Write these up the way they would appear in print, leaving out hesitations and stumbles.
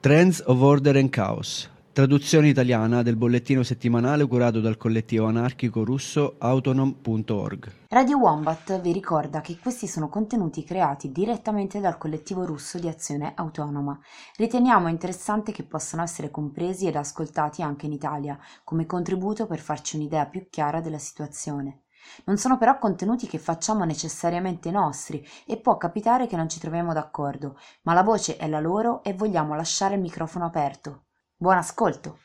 Trends of Order and Chaos, traduzione italiana del bollettino settimanale curato dal collettivo anarchico russo Autonom.org. Radio Wombat vi ricorda che questi sono contenuti creati direttamente dal collettivo russo di azione autonoma. Riteniamo interessante che possano essere compresi ed ascoltati anche in Italia, come contributo per farci un'idea più chiara della situazione. Non sono però contenuti che facciamo necessariamente nostri e può capitare che non ci troviamo d'accordo, ma la voce è la loro e vogliamo lasciare il microfono aperto. Buon ascolto!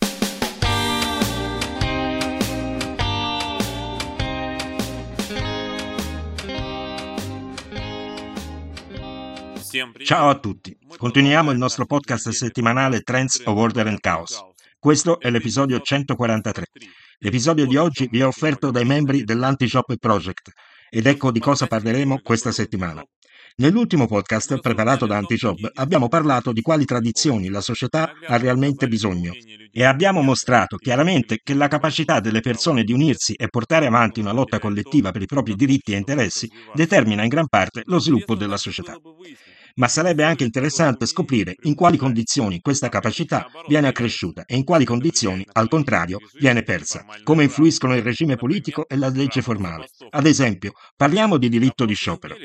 Ciao a tutti, continuiamo il nostro podcast settimanale Trends of Order and Chaos. Questo è l'episodio 143. L'episodio di oggi vi è offerto dai membri dell'Anti-Shop Project ed ecco di cosa parleremo questa settimana. Nell'ultimo podcast preparato da Anti-Job abbiamo parlato di quali tradizioni la società ha realmente bisogno e abbiamo mostrato chiaramente che la capacità delle persone di unirsi e portare avanti una lotta collettiva per i propri diritti e interessi determina in gran parte lo sviluppo della società. Ma sarebbe anche interessante scoprire in quali condizioni questa capacità viene accresciuta e in quali condizioni, al contrario, viene persa, come influiscono il regime politico e la legge formale. Ad esempio, parliamo di diritto di sciopero.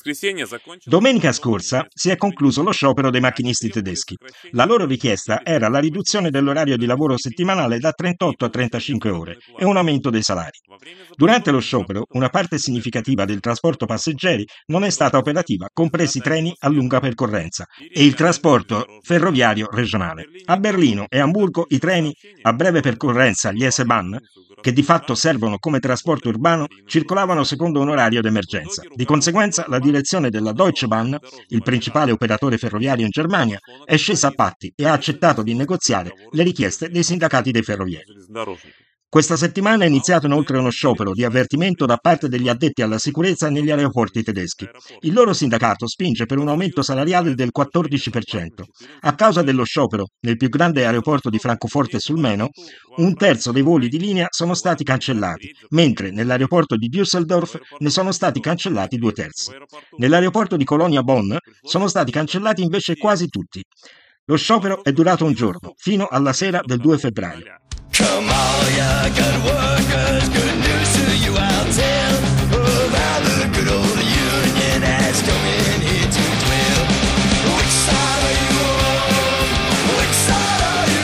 Domenica scorsa si è concluso lo sciopero dei macchinisti tedeschi. La loro richiesta era la riduzione dell'orario di lavoro settimanale da 38 a 35 ore e un aumento dei salari. Durante lo sciopero, una parte significativa del trasporto passeggeri non è stata operativa, compresi i treni a lunga percorrenza e il trasporto ferroviario regionale. A Berlino e Amburgo i treni a breve percorrenza, gli S-Bahn, che di fatto servono come trasporto urbano, circolavano secondo un orario d'emergenza. Di conseguenza, la direzione della Deutsche Bahn, il principale operatore ferroviario in Germania, è scesa a patti e ha accettato di negoziare le richieste dei sindacati dei ferrovieri. Questa settimana è iniziato inoltre uno sciopero di avvertimento da parte degli addetti alla sicurezza negli aeroporti tedeschi. Il loro sindacato spinge per un aumento salariale del 14%. A causa dello sciopero, nel più grande aeroporto di Francoforte sul Meno, un terzo dei voli di linea sono stati cancellati, mentre nell'aeroporto di Düsseldorf ne sono stati cancellati 2/3. Nell'aeroporto di Colonia-Bonn sono stati cancellati invece quasi tutti. Lo sciopero è durato un giorno, fino alla sera del 2 febbraio. Come all ya good workers, good news to you I'll tell of how the good old union has come in here to dwell. Which side are you on? Which side are you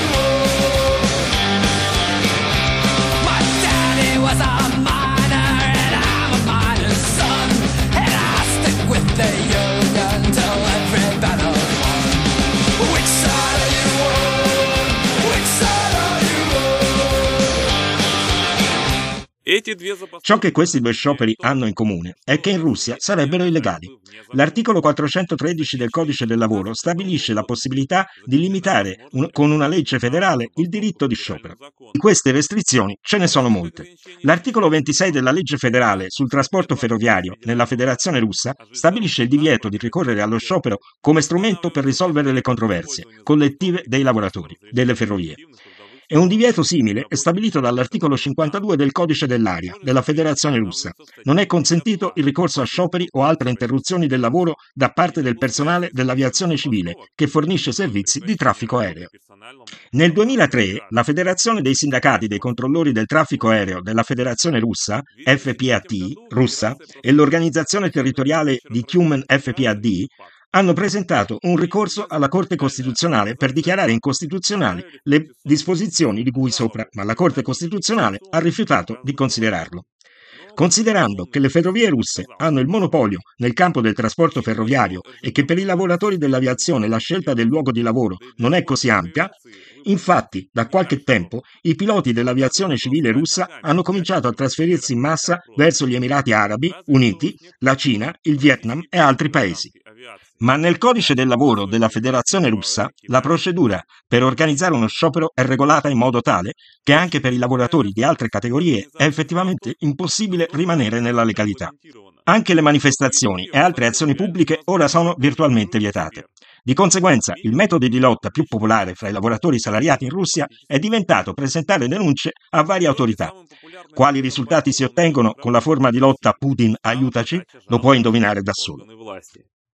on? My daddy was a miner and I'm a miner's son, and I stick with the union till every battle won. Which side are you on? Which side are you on? Ciò che questi due scioperi hanno in comune è che in Russia sarebbero illegali. L'articolo 413 del Codice del Lavoro stabilisce la possibilità di limitare con una legge federale il diritto di sciopero. Di queste restrizioni ce ne sono molte. L'articolo 26 della legge federale sul trasporto ferroviario nella Federazione Russa stabilisce il divieto di ricorrere allo sciopero come strumento per risolvere le controversie collettive dei lavoratori delle ferrovie. E un divieto simile è stabilito dall'articolo 52 del Codice dell'Aria della Federazione Russa. Non è consentito il ricorso a scioperi o altre interruzioni del lavoro da parte del personale dell'aviazione civile che fornisce servizi di traffico aereo. Nel 2003 la Federazione dei Sindacati dei Controllori del Traffico Aereo della Federazione Russa, FPAT, russa, e l'organizzazione territoriale di Tyumen FPAD hanno presentato un ricorso alla Corte Costituzionale per dichiarare incostituzionali le disposizioni di cui sopra, ma la Corte Costituzionale ha rifiutato di considerarlo. Considerando che le ferrovie russe hanno il monopolio nel campo del trasporto ferroviario e che per i lavoratori dell'aviazione la scelta del luogo di lavoro non è così ampia, infatti da qualche tempo i piloti dell'aviazione civile russa hanno cominciato a trasferirsi in massa verso gli Emirati Arabi Uniti, la Cina, il Vietnam e altri paesi. Ma nel codice del lavoro della Federazione Russa la procedura per organizzare uno sciopero è regolata in modo tale che anche per i lavoratori di altre categorie è effettivamente impossibile rimanere nella legalità. Anche le manifestazioni e altre azioni pubbliche ora sono virtualmente vietate. Di conseguenza, il metodo di lotta più popolare fra i lavoratori salariati in Russia è diventato presentare denunce a varie autorità. Quali risultati si ottengono con la forma di lotta Putin aiutaci? Lo puoi indovinare da solo.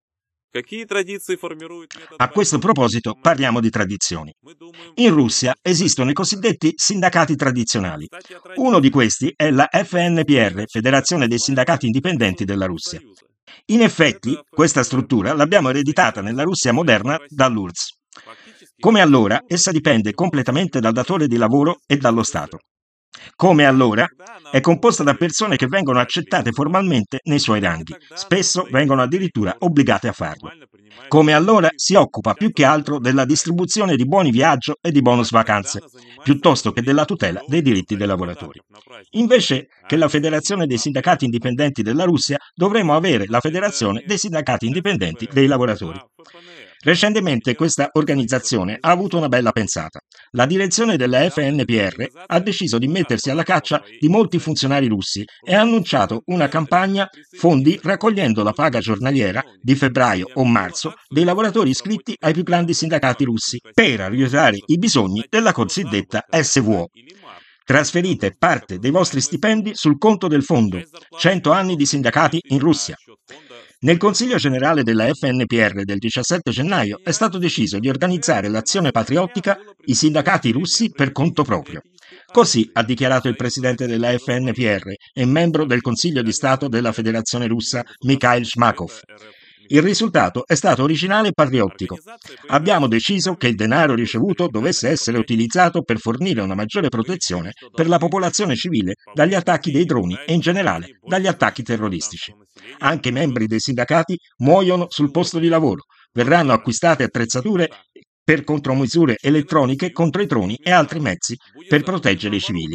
A questo proposito parliamo di tradizioni. In Russia esistono i cosiddetti sindacati tradizionali. Uno di questi è la FNPR, Federazione dei Sindacati Indipendenti della Russia. In effetti, questa struttura l'abbiamo ereditata nella Russia moderna dall'URSS. Come allora, essa dipende completamente dal datore di lavoro e dallo Stato. Come allora, è composta da persone che vengono accettate formalmente nei suoi ranghi, spesso vengono addirittura obbligate a farlo. Come allora, si occupa più che altro della distribuzione di buoni viaggio e di bonus vacanze, piuttosto che della tutela dei diritti dei lavoratori. Invece che la Federazione dei Sindacati Indipendenti della Russia, dovremmo avere la Federazione dei Sindacati Indipendenti dei lavoratori. Recentemente questa organizzazione ha avuto una bella pensata. La direzione della FNPR ha deciso di mettersi alla caccia di molti funzionari russi e ha annunciato una campagna fondi raccogliendo la paga giornaliera di febbraio o marzo dei lavoratori iscritti ai più grandi sindacati russi per aiutare i bisogni della cosiddetta SVO. Trasferite parte dei vostri stipendi sul conto del fondo 100 anni di sindacati in Russia. Nel Consiglio generale della FNPR del 17 gennaio è stato deciso di organizzare l'azione patriottica I sindacati russi per conto proprio. Così ha dichiarato il presidente della FNPR e membro del Consiglio di Stato della Federazione Russa Mikhail Shmakov. Il risultato è stato originale e patriottico. Abbiamo deciso che il denaro ricevuto dovesse essere utilizzato per fornire una maggiore protezione per la popolazione civile dagli attacchi dei droni e in generale dagli attacchi terroristici. Anche i membri dei sindacati muoiono sul posto di lavoro. Verranno acquistate attrezzature per contromisure elettroniche contro i droni e altri mezzi per proteggere i civili.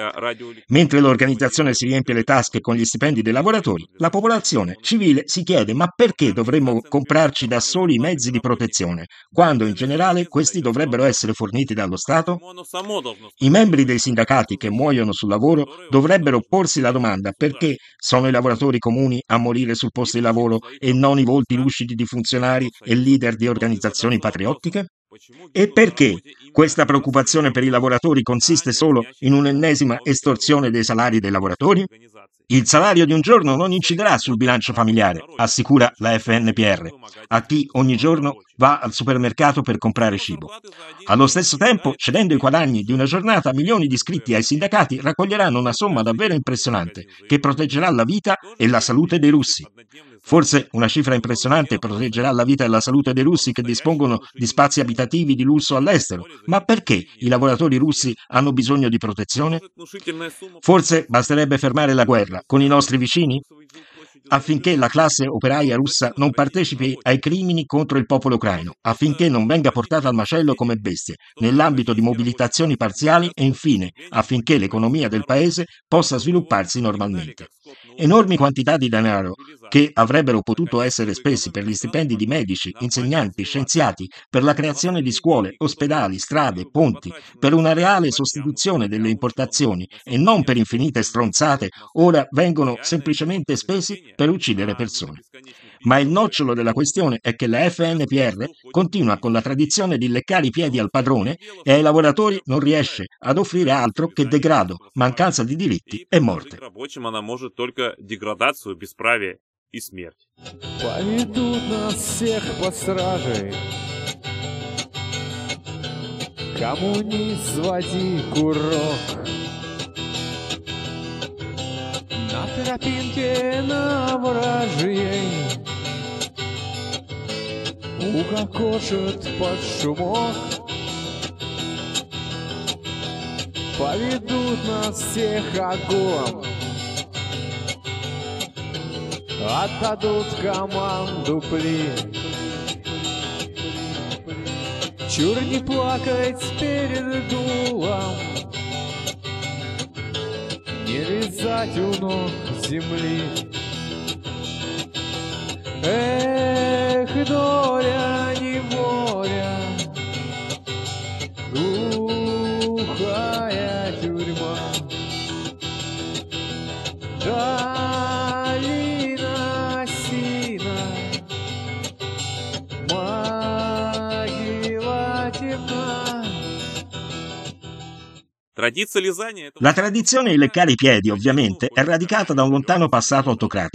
Mentre l'organizzazione si riempie le tasche con gli stipendi dei lavoratori, la popolazione civile si chiede: ma perché dovremmo comprarci da soli i mezzi di protezione, quando in generale questi dovrebbero essere forniti dallo Stato? I membri dei sindacati che muoiono sul lavoro dovrebbero porsi la domanda: perché sono i lavoratori comuni a morire sul posto di lavoro e non i volti lucidi di funzionari e leader di organizzazioni patriottiche? E perché questa preoccupazione per i lavoratori consiste solo in un'ennesima estorsione dei salari dei lavoratori? Il salario di un giorno non inciderà sul bilancio familiare, assicura la FNPR, a chi ogni giorno va al supermercato per comprare cibo. Allo stesso tempo, cedendo i guadagni di una giornata, milioni di iscritti ai sindacati raccoglieranno una somma davvero impressionante che proteggerà la vita e la salute dei russi. Forse una cifra impressionante proteggerà la vita e la salute dei russi che dispongono di spazi abitativi di lusso all'estero. Ma perché i lavoratori russi hanno bisogno di protezione? Forse basterebbe fermare la guerra con i nostri vicini? Affinché la classe operaia russa non partecipi ai crimini contro il popolo ucraino, affinché non venga portata al macello come bestie, nell'ambito di mobilitazioni parziali e infine affinché l'economia del paese possa svilupparsi normalmente. Enormi quantità di denaro che avrebbero potuto essere spesi per gli stipendi di medici, insegnanti, scienziati, per la creazione di scuole, ospedali, strade, ponti, per una reale sostituzione delle importazioni e non per infinite stronzate, ora vengono semplicemente spesi per uccidere persone. Ma il nocciolo della questione è che la FNPR continua con la tradizione di leccare i piedi al padrone e ai lavoratori non riesce ad offrire altro che degrado, mancanza di diritti e morte. Поведут нас всех под стражей. Коммунист, води курок. На тропинке на вражьей укокошит под шумок. Поведут нас всех огонь. Отдадут команду плен. Чур не плакать перед дулом, не лизать у ног земли. Эх, доля, неволя, глухая тюрьма. Долина сина, могила темна. La tradizione di leccare i piedi, ovviamente, è radicata da un lontano passato autocratico,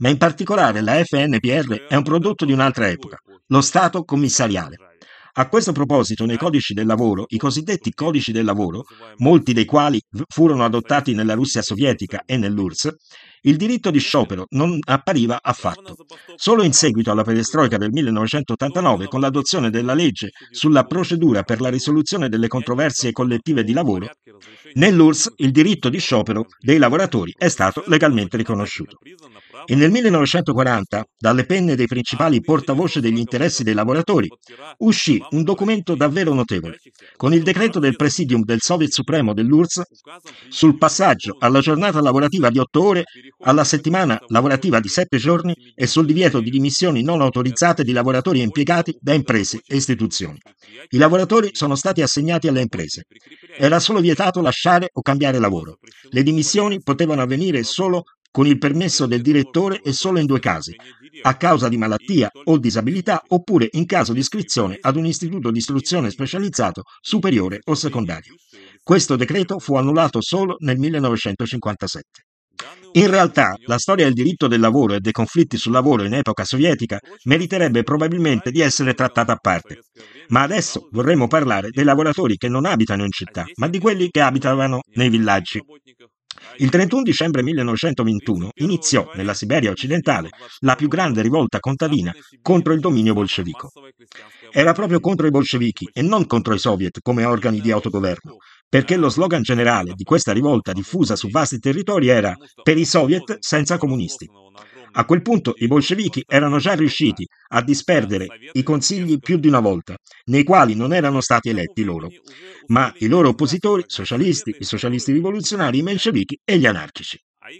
ma in particolare la FNPR è un prodotto di un'altra epoca, lo Stato commissariale. A questo proposito, nei codici del lavoro, i cosiddetti codici del lavoro, molti dei quali furono adottati nella Russia sovietica e nell'URSS, il diritto di sciopero non appariva affatto. Solo in seguito alla perestroica del 1989, con l'adozione della legge sulla procedura per la risoluzione delle controversie collettive di lavoro, nell'URSS il diritto di sciopero dei lavoratori è stato legalmente riconosciuto. E nel 1940, dalle penne dei principali portavoce degli interessi dei lavoratori, uscì un documento davvero notevole, con il decreto del Presidium del Soviet Supremo dell'URSS sul passaggio alla giornata lavorativa di 8 ore alla settimana lavorativa di 7 giorni e sul divieto di dimissioni non autorizzate di lavoratori e impiegati da imprese e istituzioni. I lavoratori sono stati assegnati alle imprese. Era solo vietato lasciare o cambiare lavoro. Le dimissioni potevano avvenire solo con il permesso del direttore e solo in 2 casi, a causa di malattia o disabilità oppure in caso di iscrizione ad un istituto di istruzione specializzato superiore o secondario. Questo decreto fu annullato solo nel 1957. In realtà, la storia del diritto del lavoro e dei conflitti sul lavoro in epoca sovietica meriterebbe probabilmente di essere trattata a parte. Ma adesso vorremmo parlare dei lavoratori che non abitano in città, ma di quelli che abitavano nei villaggi. Il 31 dicembre 1921 iniziò nella Siberia occidentale la più grande rivolta contadina contro il dominio bolscevico. Era proprio contro i bolscevichi e non contro i soviet come organi di autogoverno, perché lo slogan generale di questa rivolta diffusa su vasti territori era «Per i soviet senza comunisti». A quel punto i bolscevichi erano già riusciti a disperdere i consigli più di una volta, nei quali non erano stati eletti loro, ma i loro oppositori, socialisti, i socialisti rivoluzionari, i menscevichi e gli anarchici.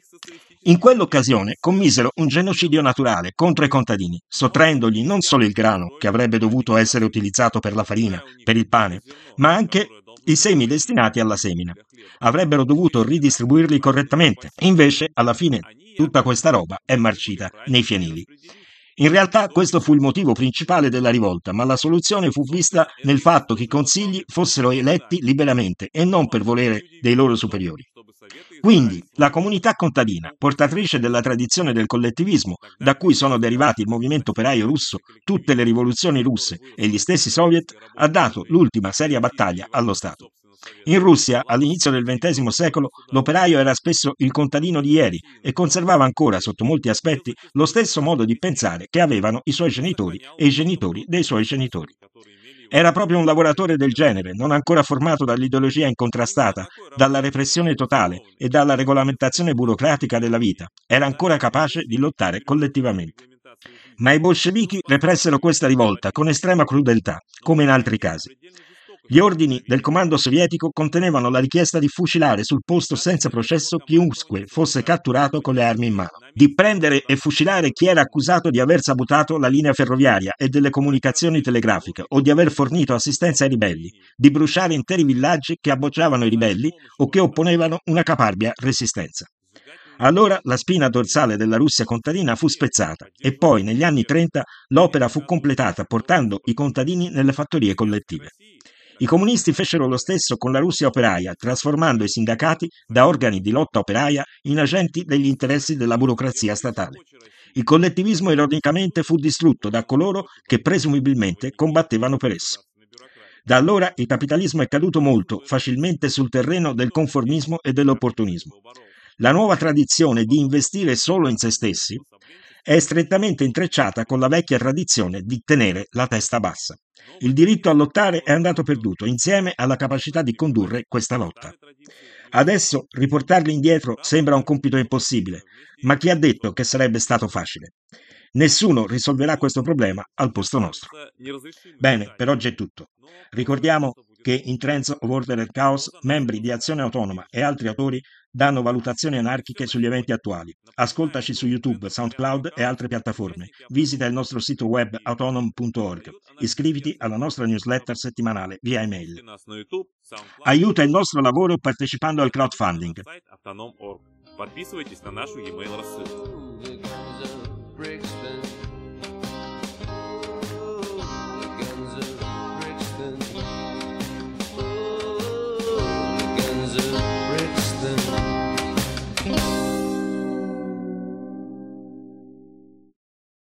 In quell'occasione commisero un genocidio naturale contro i contadini, sottraendogli non solo il grano, che avrebbe dovuto essere utilizzato per la farina, per il pane, ma anche i semi destinati alla semina. Avrebbero dovuto ridistribuirli correttamente, invece alla fine tutta questa roba è marcita nei fienili. In realtà questo fu il motivo principale della rivolta, ma la soluzione fu vista nel fatto che i consigli fossero eletti liberamente e non per volere dei loro superiori. Quindi la comunità contadina, portatrice della tradizione del collettivismo, da cui sono derivati il movimento operaio russo, tutte le rivoluzioni russe e gli stessi soviet, ha dato l'ultima seria battaglia allo Stato. In Russia, all'inizio del XX secolo, l'operaio era spesso il contadino di ieri e conservava ancora, sotto molti aspetti, lo stesso modo di pensare che avevano i suoi genitori e i genitori dei suoi genitori. Era proprio un lavoratore del genere, non ancora formato dall'ideologia incontrastata, dalla repressione totale e dalla regolamentazione burocratica della vita. Era ancora capace di lottare collettivamente. Ma i bolscevichi repressero questa rivolta con estrema crudeltà, come in altri casi. Gli ordini del comando sovietico contenevano la richiesta di fucilare sul posto senza processo chiunque fosse catturato con le armi in mano, di prendere e fucilare chi era accusato di aver sabotato la linea ferroviaria e delle comunicazioni telegrafiche o di aver fornito assistenza ai ribelli, di bruciare interi villaggi che appoggiavano i ribelli o che opponevano una caparbia resistenza. Allora la spina dorsale della Russia contadina fu spezzata e poi negli anni 30 l'opera fu completata portando i contadini nelle fattorie collettive. I comunisti fecero lo stesso con la Russia operaia, trasformando i sindacati da organi di lotta operaia in agenti degli interessi della burocrazia statale. Il collettivismo ironicamente fu distrutto da coloro che presumibilmente combattevano per esso. Da allora il capitalismo è caduto molto facilmente sul terreno del conformismo e dell'opportunismo. La nuova tradizione di investire solo in se stessi è strettamente intrecciata con la vecchia tradizione di tenere la testa bassa. Il diritto a lottare è andato perduto insieme alla capacità di condurre questa lotta. Adesso riportarli indietro sembra un compito impossibile, ma chi ha detto che sarebbe stato facile? Nessuno risolverà questo problema al posto nostro. Bene, per oggi è tutto. Ricordiamo che in Trends of Order and Chaos membri di Azione Autonoma e altri autori danno valutazioni anarchiche sugli eventi attuali. Ascoltaci su YouTube, SoundCloud e altre piattaforme. Visita il nostro sito web autonom.org. Iscriviti alla nostra newsletter settimanale via email. Aiuta il nostro lavoro partecipando al crowdfunding. Подписывайтесь на нашу e-mail рассылку.